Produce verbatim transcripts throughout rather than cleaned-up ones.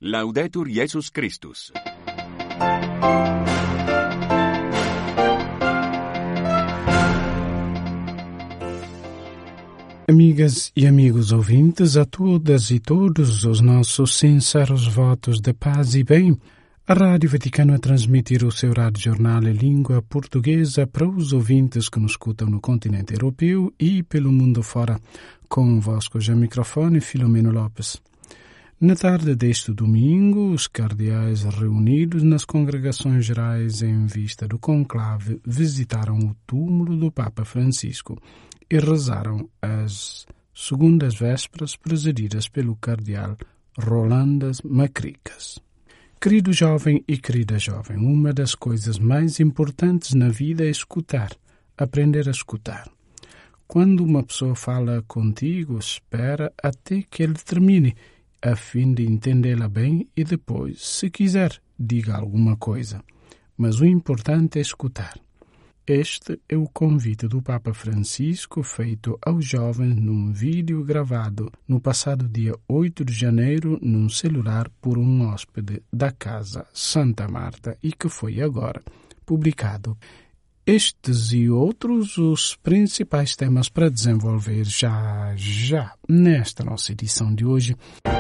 Laudetur Jesus Christus. Amigas e amigos ouvintes, a todas e todos os nossos sinceros votos de paz e bem. A Rádio Vaticano a transmitir o seu rádio-jornal em língua portuguesa para os ouvintes que nos escutam no continente europeu e pelo mundo fora. Convosco já microfone Filomeno Lopes. Na tarde deste domingo, os cardeais reunidos nas congregações gerais em vista do conclave visitaram o túmulo do Papa Francisco e rezaram as segundas vésperas presididas pelo cardeal Rolandas Macricas. Querido jovem e querida jovem, uma das coisas mais importantes na vida é escutar, aprender a escutar. Quando uma pessoa fala contigo, espera até que ele termine, a fim de entendê-la bem e depois, se quiser, diga alguma coisa. Mas o importante é escutar. Este é o convite do Papa Francisco feito aos jovens num vídeo gravado no passado dia oito de janeiro num celular por um hóspede da Casa Santa Marta e que foi agora publicado. Estes e outros os principais temas para desenvolver já, já nesta nossa edição de hoje.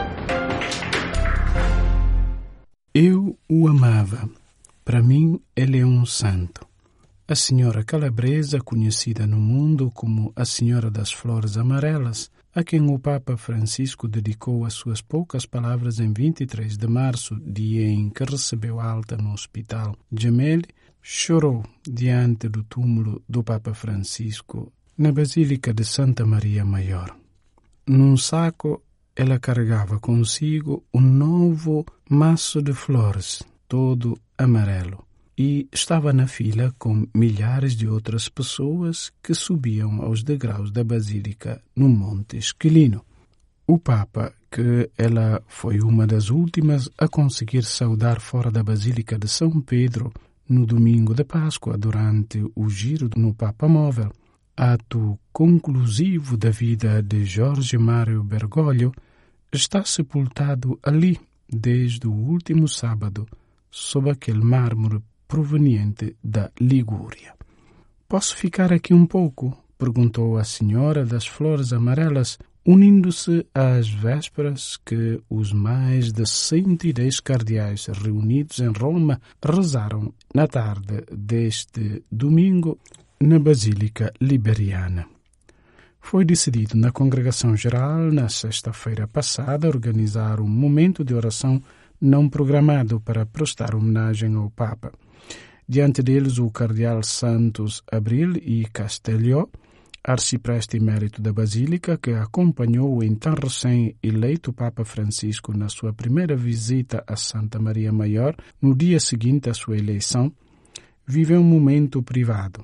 Eu o amava. Para mim, ele é um santo. A senhora calabresa, conhecida no mundo como a Senhora das Flores Amarelas, a quem o Papa Francisco dedicou as suas poucas palavras em vinte e três de março, dia em que recebeu alta no Hospital Gemelli, chorou diante do túmulo do Papa Francisco na Basílica de Santa Maria Maior. Num saco, ela carregava consigo um novo maço de flores, todo amarelo. E estava na fila com milhares de outras pessoas que subiam aos degraus da Basílica no Monte Esquilino. O Papa, que ela foi uma das últimas a conseguir saudar fora da Basílica de São Pedro no domingo de Páscoa durante o giro no Papa Móvel, ato conclusivo da vida de Jorge Mário Bergoglio, está sepultado ali desde o último sábado sob aquele mármore proveniente da Ligúria. Posso ficar aqui um pouco? Perguntou a Senhora das Flores Amarelas, unindo-se às vésperas que os mais de cento e dez cardeais reunidos em Roma rezaram na tarde deste domingo na Basílica Liberiana. Foi decidido na Congregação Geral, na sexta-feira passada, organizar um momento de oração não programado para prestar homenagem ao Papa. Diante deles, o cardeal Santos Abril e Castelló, arcipreste emérito da Basílica, que acompanhou o então recém-eleito Papa Francisco na sua primeira visita a Santa Maria Maior, no dia seguinte à sua eleição, viveu um momento privado.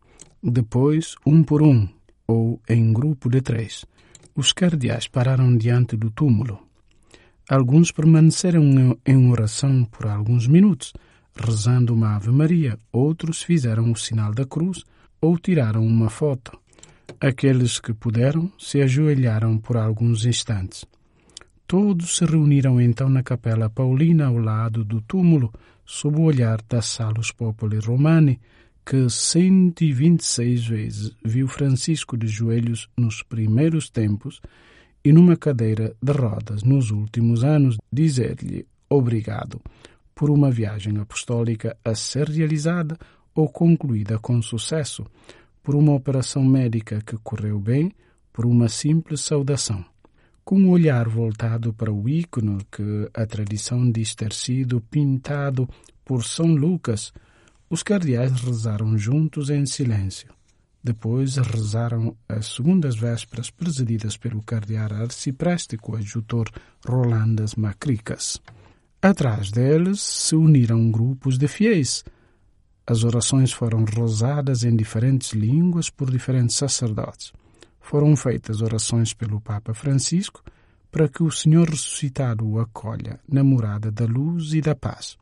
Depois, um por um, ou em grupo de três, os cardeais pararam diante do túmulo. Alguns permaneceram em oração por alguns minutos, rezando uma Ave Maria, outros fizeram o sinal da cruz ou tiraram uma foto. Aqueles que puderam se ajoelharam por alguns instantes. Todos se reuniram então na Capela Paulina ao lado do túmulo, sob o olhar da Salus Populi Romani, que cento e vinte e seis vezes viu Francisco de joelhos nos primeiros tempos e numa cadeira de rodas nos últimos anos dizer-lhe obrigado por uma viagem apostólica a ser realizada ou concluída com sucesso, por uma operação médica que correu bem, por uma simples saudação. Com o olhar voltado para o ícone que a tradição diz ter sido pintado por São Lucas, os cardeais rezaram juntos em silêncio. Depois rezaram as segundas vésperas presididas pelo cardeal arcipreste coadjutor Rolandas Macricas. Atrás deles se uniram grupos de fiéis. As orações foram rezadas em diferentes línguas por diferentes sacerdotes. Foram feitas orações pelo Papa Francisco para que o Senhor ressuscitado o acolha na morada da luz e da paz.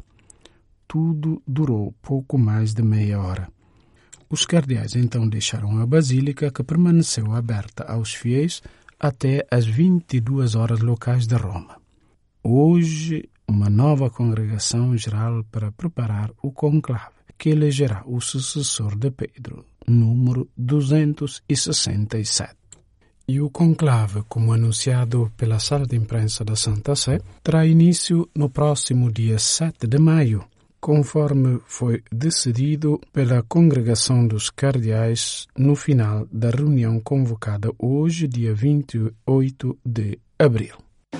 Tudo durou pouco mais de meia hora. Os cardeais então deixaram a basílica, que permaneceu aberta aos fiéis até às vinte e duas horas locais de Roma. Hoje, uma nova congregação geral para preparar o conclave que elegerá o sucessor de Pedro, número duzentos e sessenta e sete. E o conclave, como anunciado pela sala de imprensa da Santa Sé, terá início no próximo dia sete de maio, conforme foi decidido pela Congregação dos Cardeais no final da reunião convocada hoje, dia vinte e oito de abril.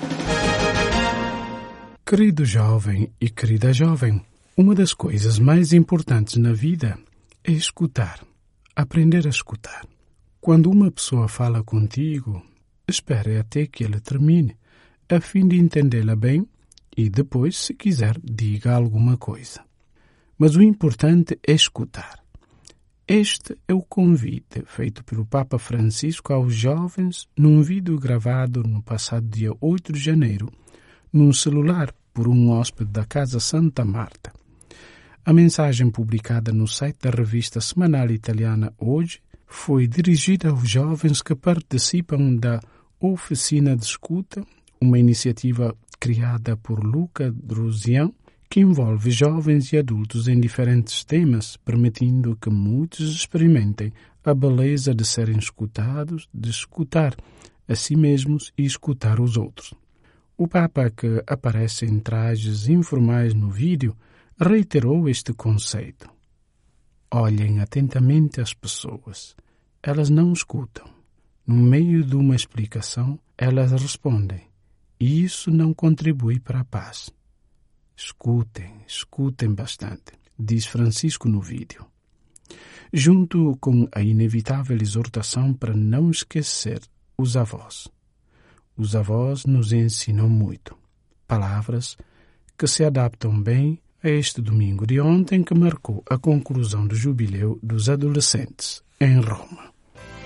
Querido jovem e querida jovem, uma das coisas mais importantes na vida é escutar, aprender a escutar. Quando uma pessoa fala contigo, espere até que ela termine, a fim de entendê-la bem e depois, se quiser, diga alguma coisa. Mas o importante é escutar. Este é o convite feito pelo Papa Francisco aos jovens num vídeo gravado no passado dia oito de janeiro, num celular por um hóspede da Casa Santa Marta. A mensagem publicada no site da revista semanal italiana Hoje foi dirigida aos jovens que participam da Oficina de Escuta, uma iniciativa criada por Luca Drusian, que envolve jovens e adultos em diferentes temas, permitindo que muitos experimentem a beleza de serem escutados, de escutar a si mesmos e escutar os outros. O Papa, que aparece em trajes informais no vídeo, reiterou este conceito. Olhem atentamente as pessoas. Elas não escutam. No meio de uma explicação, elas respondem. E isso não contribui para a paz. Escutem, escutem bastante, diz Francisco no vídeo. Junto com a inevitável exortação para não esquecer os avós. Os avós nos ensinam muito. Palavras que se adaptam bem a este domingo de ontem que marcou a conclusão do jubileu dos adolescentes em Roma.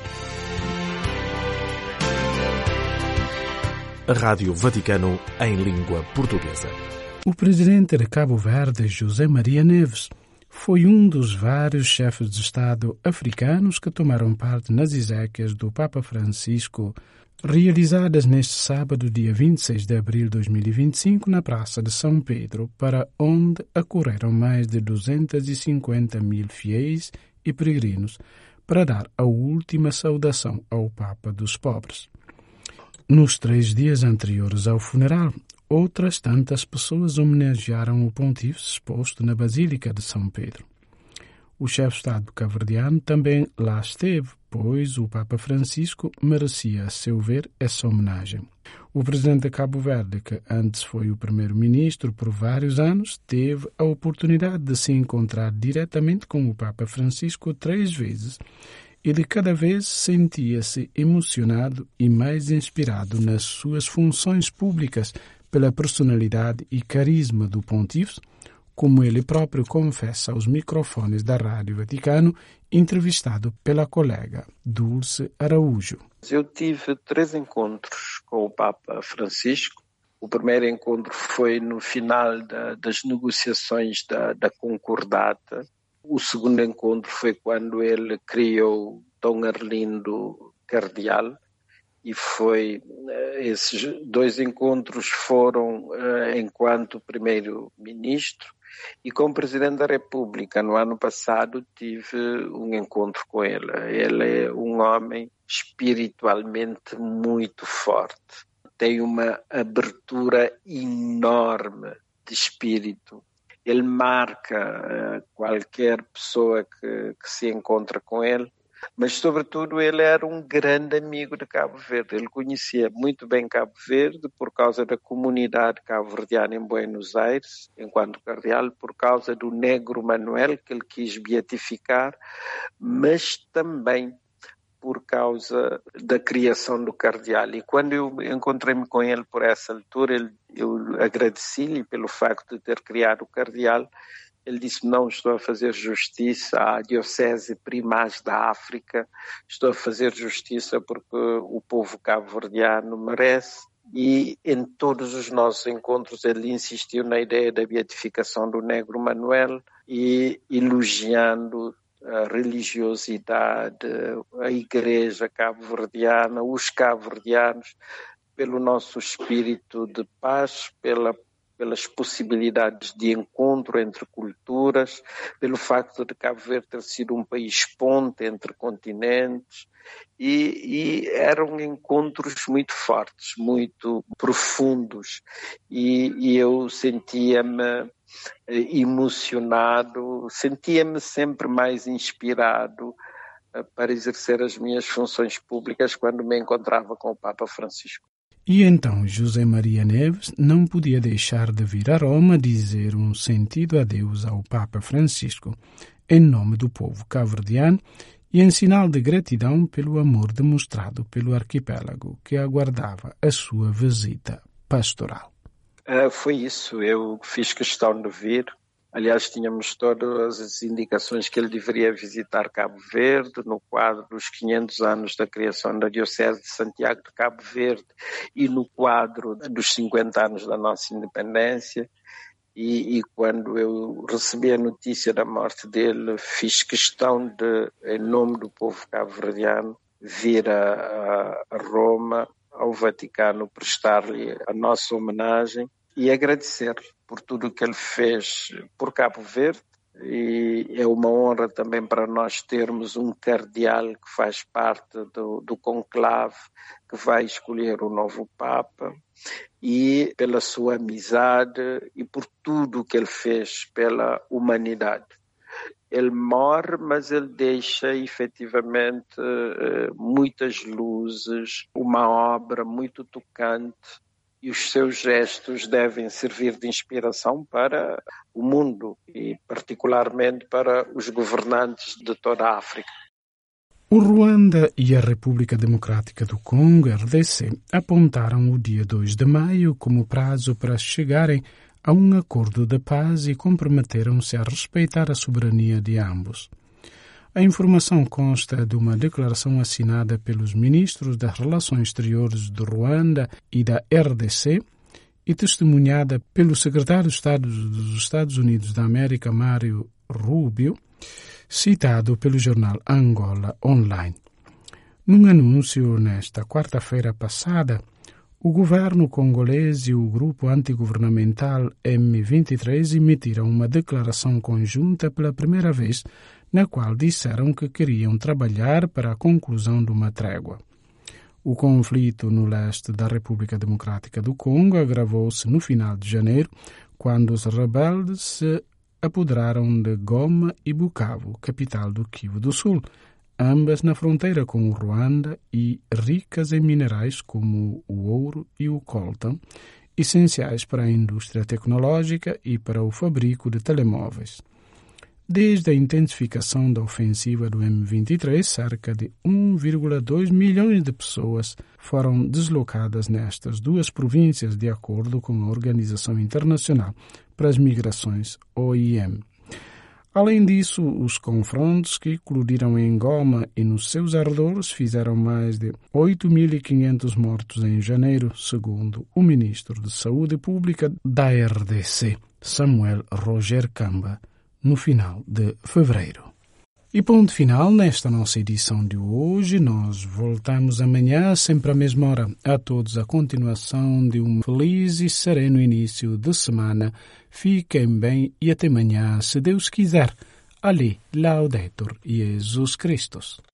A Rádio Vaticano em língua portuguesa. O presidente de Cabo Verde, José Maria Neves, foi um dos vários chefes de Estado africanos que tomaram parte nas exéquias do Papa Francisco, realizadas neste sábado, dia vinte e seis de abril de dois mil e vinte e cinco, na Praça de São Pedro, para onde acorreram mais de duzentos e cinquenta mil fiéis e peregrinos para dar a última saudação ao Papa dos Pobres. Nos três dias anteriores ao funeral, outras tantas pessoas homenagearam o pontífice exposto na Basílica de São Pedro. O chefe de Estado cabo-verdiano também lá esteve, pois o Papa Francisco merecia, a seu ver, essa homenagem. O presidente de Cabo Verde, que antes foi o primeiro-ministro por vários anos, teve a oportunidade de se encontrar diretamente com o Papa Francisco três vezes e de cada vez sentia-se emocionado e mais inspirado nas suas funções públicas pela personalidade e carisma do pontífice, como ele próprio confessa aos microfones da Rádio Vaticano, entrevistado pela colega Dulce Araújo. Eu tive três encontros com o Papa Francisco. O primeiro encontro foi no final da, das negociações da, da Concordata. O segundo encontro foi quando ele criou Dom Arlindo Cardeal. E foi, esses dois encontros foram enquanto primeiro-ministro, e com o Presidente da República, no ano passado, tive um encontro com ele. Ele é um homem espiritualmente muito forte. Tem uma abertura enorme de espírito. Ele marca qualquer pessoa que, que se encontra com ele. Mas, sobretudo, ele era um grande amigo de Cabo Verde. Ele conhecia muito bem Cabo Verde por causa da comunidade cabo-verdiana em Buenos Aires, enquanto cardeal, por causa do negro Manuel, que ele quis beatificar, mas também por causa da criação do cardeal. E quando eu encontrei-me com ele por essa altura, ele, eu agradeci-lhe pelo facto de ter criado o cardeal. Ele disse: não estou a fazer justiça à Diocese Primaz da África, estou a fazer justiça porque o povo cabo-verdiano merece. E em todos os nossos encontros ele insistiu na ideia da beatificação do negro Manuel e elogiando a religiosidade, a igreja cabo-verdiana, os cabo-verdianos, pelo nosso espírito de paz, pela pelas possibilidades de encontro entre culturas, pelo facto de Cabo Verde ter sido um país ponte entre continentes, e, e eram encontros muito fortes, muito profundos, e, e eu sentia-me emocionado, sentia-me sempre mais inspirado para exercer as minhas funções públicas quando me encontrava com o Papa Francisco. E então José Maria Neves não podia deixar de vir a Roma dizer um sentido adeus ao Papa Francisco, em nome do povo cabo-verdiano e em sinal de gratidão pelo amor demonstrado pelo arquipélago que aguardava a sua visita pastoral. Uh, foi isso, eu fiz questão de vir. Aliás, tínhamos todas as indicações que ele deveria visitar Cabo Verde no quadro dos quinhentos anos da criação da Diocese de Santiago de Cabo Verde e no quadro dos cinquenta anos da nossa independência. E, e quando eu recebi a notícia da morte dele, fiz questão de, em nome do povo cabo-verdiano, vir a, a Roma, ao Vaticano, prestar-lhe a nossa homenagem e agradecer por tudo o que ele fez por Cabo Verde. E é uma honra também para nós termos um cardeal que faz parte do, do conclave que vai escolher o novo Papa, e pela sua amizade e por tudo o que ele fez pela humanidade. Ele morre, mas ele deixa efetivamente muitas luzes, uma obra muito tocante, e os seus gestos devem servir de inspiração para o mundo e particularmente para os governantes de toda a África. O Ruanda e a República Democrática do Congo, R D C, apontaram o dia dois de maio como prazo para chegarem a um acordo de paz e comprometeram-se a respeitar a soberania de ambos. A informação consta de uma declaração assinada pelos ministros das Relações Exteriores do Ruanda e da R D C e testemunhada pelo secretário de Estado dos Estados Unidos da América, Mário Rubio, citado pelo jornal Angola Online. Num anúncio nesta quarta-feira passada, o governo congolês e o grupo antigovernamental M vinte e três emitiram uma declaração conjunta pela primeira vez, na qual disseram que queriam trabalhar para a conclusão de uma trégua. O conflito no leste da República Democrática do Congo agravou-se no final de janeiro, quando os rebeldes se apoderaram de Goma e Bukavu, capital do Kivu do Sul, ambas na fronteira com o Ruanda e ricas em minerais como o ouro e o coltan, essenciais para a indústria tecnológica e para o fabrico de telemóveis. Desde a intensificação da ofensiva do M vinte e três, cerca de um vírgula dois milhões de pessoas foram deslocadas nestas duas províncias, de acordo com a Organização Internacional para as Migrações, O I M. Além disso, os confrontos que eclodiram em Goma e nos seus arredores fizeram mais de oito mil e quinhentos mortos em janeiro, segundo o ministro de Saúde Pública da R D C, Samuel Roger Kamba, no final de fevereiro. E ponto final nesta nossa edição de hoje. Nós voltamos amanhã, sempre à mesma hora. A todos a continuação de um feliz e sereno início de semana. Fiquem bem e até amanhã, se Deus quiser. Ali, Laudetur Jesus Christus.